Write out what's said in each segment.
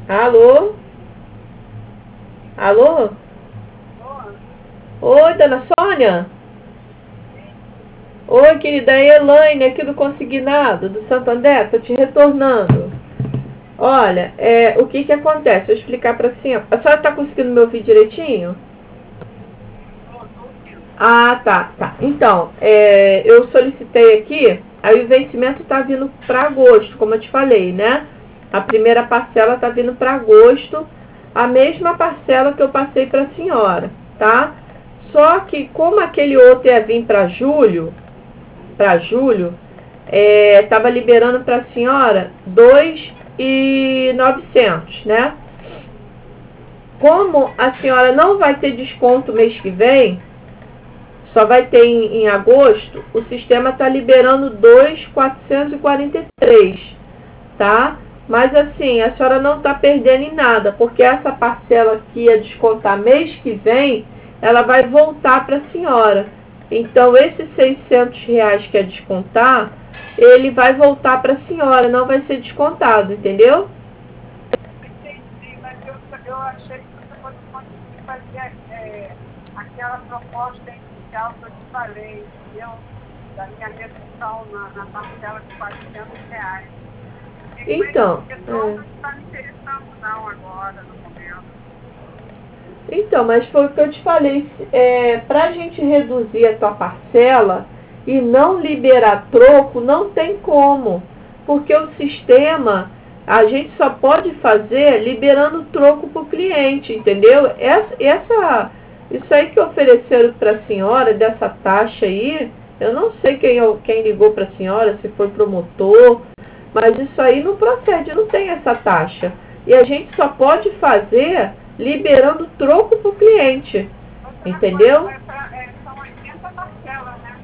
Alô? Alô? Oi, dona Sônia? Oi, querida, é a Elaine aqui do Consignado, do Santander, tô te retornando. Olha, o que que acontece? Vou explicar pra senhora. A senhora tá conseguindo me ouvir direitinho? Ah, tá. Então, eu solicitei aqui, aí o vencimento tá vindo para agosto, como eu te falei, né? A primeira parcela tá vindo para agosto, a mesma parcela que eu passei para a senhora, tá? Só que como aquele outro ia vir para julho, tava liberando para a senhora 2.900, né? Como a senhora não vai ter desconto mês que vem, só vai ter em agosto, o sistema está liberando 2.443, tá? Mas assim, a senhora não está perdendo em nada, porque essa parcela que ia descontar mês que vem, ela vai voltar para a senhora. Então, esses R$ 600 que é descontar, ele vai voltar para a senhora, não vai ser descontado, entendeu? Entendi, mas eu achei que você fosse conseguir fazer aquela proposta inicial que eu te falei, entendeu? Da minha redução na parcela de R$ 400. Então, Esse retorno não está me interessando não agora, no momento. mas foi o que eu te falei, para a gente reduzir a tua parcela e não liberar troco, não tem como, porque o sistema a gente só pode fazer liberando troco para o cliente, entendeu? Isso aí que ofereceram para a senhora, dessa taxa aí, eu não sei quem ligou para a senhora, se foi promotor, mas isso aí não procede, não tem essa taxa. E a gente só pode fazer liberando troco para o cliente. Entendeu? São 80 parcelas, né?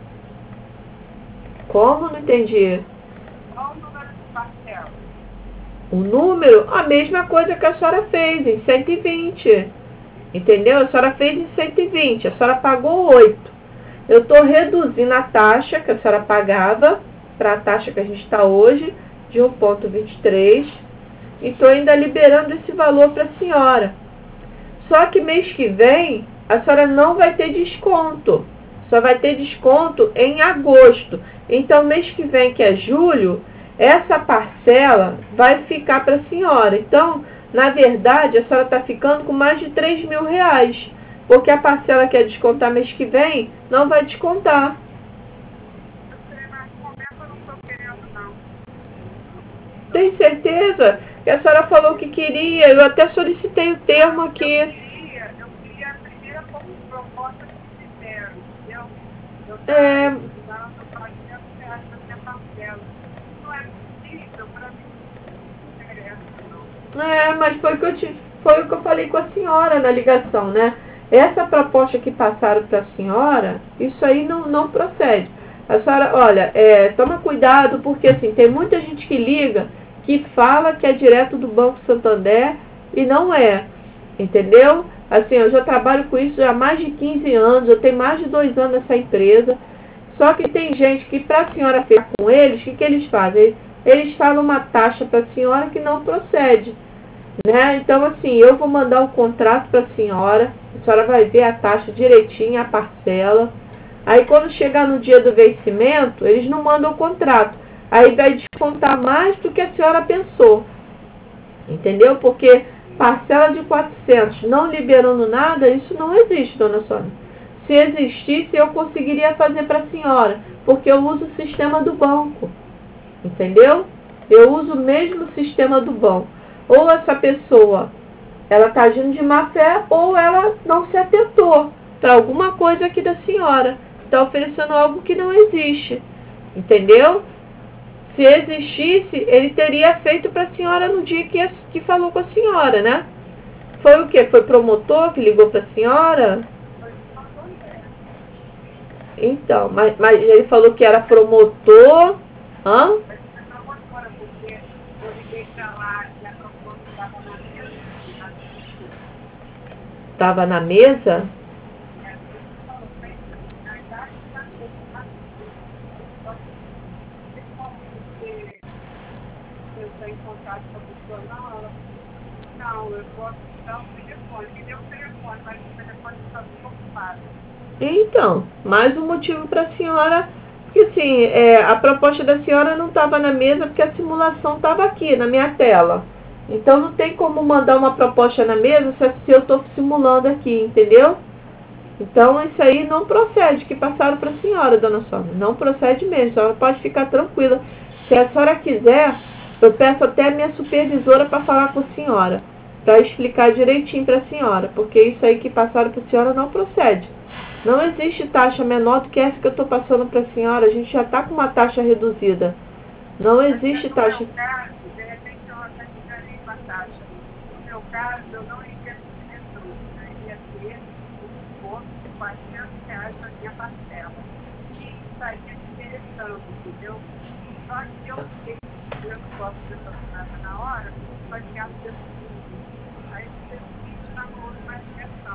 Como? Não entendi. Qual o número de parcelas? O número, a mesma coisa que a senhora fez, em 120. Entendeu? A senhora fez em 120, a senhora pagou 8. Eu estou reduzindo a taxa que a senhora pagava para a taxa que a gente está hoje, de 1,23. E estou ainda liberando esse valor para a senhora. Só que mês que vem a senhora não vai ter desconto. Só vai ter desconto em agosto. Então, mês que vem, que é julho, essa parcela vai ficar para a senhora. Então, na verdade, a senhora está ficando com mais de R$ 3.000. Porque a parcela que é descontar mês que vem não vai descontar. Eu sei, mas no momento eu não estou querendo não. Tem certeza? Que a senhora falou que queria. Eu até solicitei o termo aqui. Eu queria a primeira proposta que me fizeram, entendeu? Eu É, estava fazendo R$ 400 na minha parcela. Não é possível para mim, não interessa, não. mas foi o que eu falei com a senhora na ligação, né? Essa proposta que passaram para a senhora, isso aí não procede. A senhora, olha, toma cuidado, porque assim, tem muita gente que liga, que fala que é direto do Banco Santander e não é, entendeu? Assim, eu já trabalho com isso há mais de 15 anos, eu tenho mais de 2 anos nessa empresa, só que tem gente que, para a senhora ficar com eles, o que eles fazem? Eles falam uma taxa para a senhora que não procede, né? Então, assim, eu vou mandar o contrato para a senhora vai ver a taxa direitinho, a parcela. Aí, quando chegar no dia do vencimento, eles não mandam o contrato. Aí vai descontar mais do que a senhora pensou, entendeu? Porque parcela de 400 não liberando nada, isso não existe, dona Sônia. Se existisse, eu conseguiria fazer para a senhora, porque eu uso o sistema do banco, entendeu? Eu uso o mesmo sistema do banco. Ou essa pessoa, ela está agindo de má fé, ou ela não se atentou para alguma coisa aqui da senhora. Está oferecendo algo que não existe, entendeu? Se existisse, ele teria feito para a senhora no dia que falou com a senhora, né? Foi o quê? Foi promotor que ligou para a senhora? Então, mas ele falou que era promotor. Hã? Vai ser promotora, porque eu liguei para lá e a proposta estava na mesa. Estava na mesa? entrar em contato com a pessoa, não, eu posso dar um telefone, me deu o telefone, mas o telefone está ocupado. Então, mais um motivo para a senhora, porque assim, a proposta da senhora não estava na mesa porque a simulação estava aqui na minha tela. Então não tem como mandar uma proposta na mesa se eu estou simulando aqui, entendeu? Então isso aí não procede, que passaram para a senhora, dona Sônia. Não procede mesmo, a senhora pode ficar tranquila. Se a senhora quiser, eu peço até a minha supervisora para falar com a senhora, para explicar direitinho para a senhora, porque isso aí que passaram para a senhora não procede. Não existe taxa menor do que essa que eu estou passando para a senhora. A gente já está com uma taxa reduzida. Não existe taxa. No meu caso, de repente eu até ficaria com a taxa. No meu caso, eu não iria ter tudo. Eu ia ter um bônus de R$ 400 na minha parcela. E estaria me interessando, entendeu? Só que eu sei que eu não posso ser vacinada na hora, porque vai ficar tudo. Aí você decide na outra direção.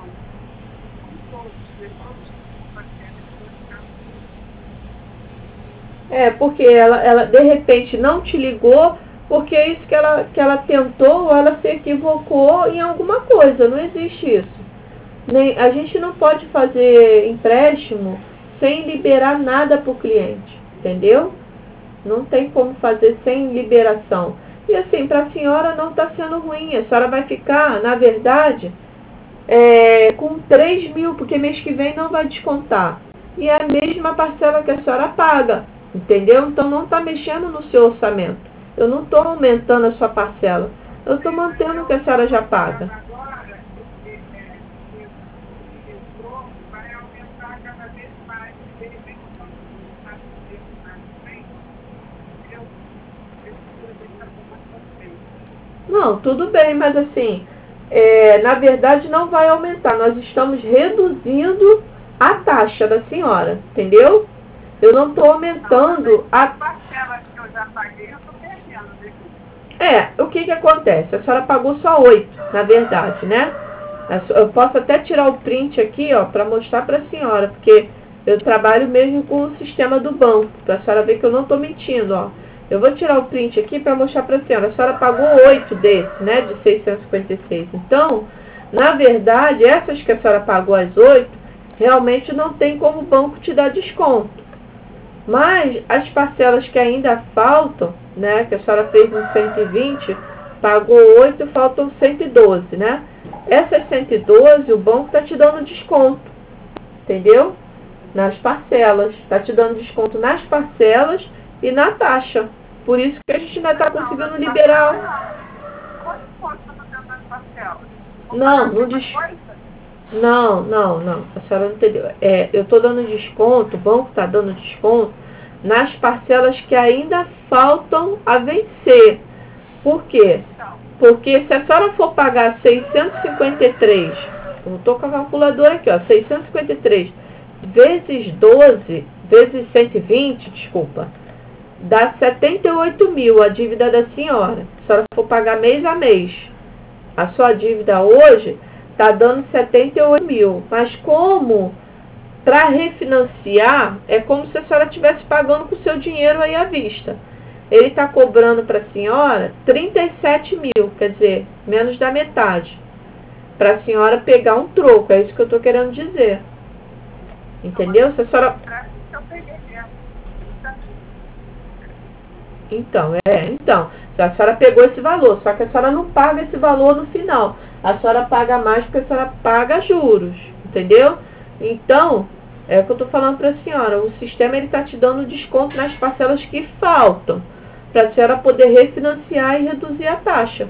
Porque ela de repente não te ligou, porque é isso que ela tentou, ou ela se equivocou em alguma coisa. Não existe isso. A gente não pode fazer empréstimo sem liberar nada para o cliente, entendeu? Não tem como fazer sem liberação. E assim, para a senhora não está sendo ruim. A senhora vai ficar, na verdade, com 3 mil, porque mês que vem não vai descontar. E é a mesma parcela que a senhora paga, entendeu? Então não está mexendo no seu orçamento. Eu não estou aumentando a sua parcela. Eu estou mantendo o que a senhora já paga. Agora, vai aumentar cada vez mais. De repente, não, tudo bem, mas assim, na verdade não vai aumentar. Nós estamos reduzindo a taxa da senhora, entendeu? Eu não estou aumentando a parcela que eu já paguei, eu estou perdendo. O que acontece? A senhora pagou só 8, na verdade, né? Eu posso até tirar o print aqui, ó, para mostrar para a senhora, porque eu trabalho mesmo com o sistema do banco, para a senhora ver que eu não estou mentindo, ó. Eu vou tirar o print aqui para mostrar para a senhora. A senhora pagou 8 desse, né, de 656. Então, na verdade, essas que a senhora pagou as 8, realmente não tem como o banco te dar desconto. Mas as parcelas que ainda faltam, né, que a senhora fez em 120, pagou 8, faltam 112, né? Essas 112, o banco está te dando desconto, entendeu? Nas parcelas. Está te dando desconto nas parcelas e na taxa. Por isso que a gente ainda está conseguindo liberar. Quanto ponto você está dando nas parcelas? Não. A senhora não entendeu. Eu estou dando desconto, o banco está dando desconto nas parcelas que ainda faltam a vencer. Por quê? Porque se a senhora for pagar 653, eu estou com a calculadora aqui, ó, 653 vezes 12, vezes 120, desculpa, dá 78 mil a dívida da senhora. Se a senhora for pagar mês a mês, a sua dívida hoje está dando 78 mil. Mas como para refinanciar, é como se a senhora estivesse pagando com o seu dinheiro aí à vista. Ele está cobrando para a senhora 37 mil, quer dizer, menos da metade. Para a senhora pegar um troco, é isso que eu estou querendo dizer. Entendeu? Se a senhora... Então, a senhora pegou esse valor, só que a senhora não paga esse valor no final. A senhora paga mais porque a senhora paga juros, entendeu? Então, é o que eu estou falando para a senhora. O sistema está te dando desconto nas parcelas que faltam, para a senhora poder refinanciar e reduzir a taxa.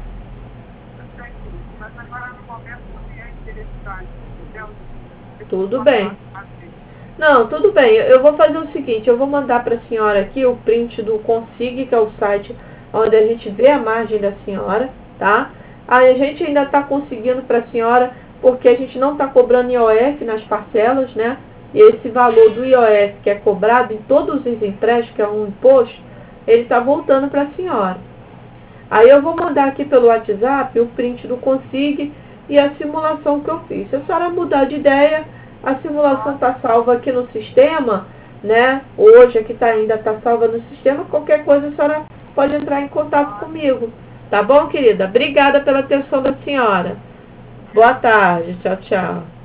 Mas agora no momento não é interessante, entendeu? Tudo bem. Não, tudo bem. Eu vou fazer o seguinte, eu vou mandar para a senhora aqui o print do Consig, que é o site onde a gente vê a margem da senhora, tá? Aí a gente ainda está conseguindo para a senhora, porque a gente não está cobrando IOF nas parcelas, né? E esse valor do IOF que é cobrado em todos os empréstimos, que é um imposto, ele está voltando para a senhora. Aí eu vou mandar aqui pelo WhatsApp o print do Consig e a simulação que eu fiz. Se a senhora mudar de ideia, a simulação está salva aqui no sistema, né? Hoje aqui ainda está salva no sistema. Qualquer coisa a senhora pode entrar em contato comigo. Tá bom, querida? Obrigada pela atenção da senhora. Boa tarde. Tchau, tchau.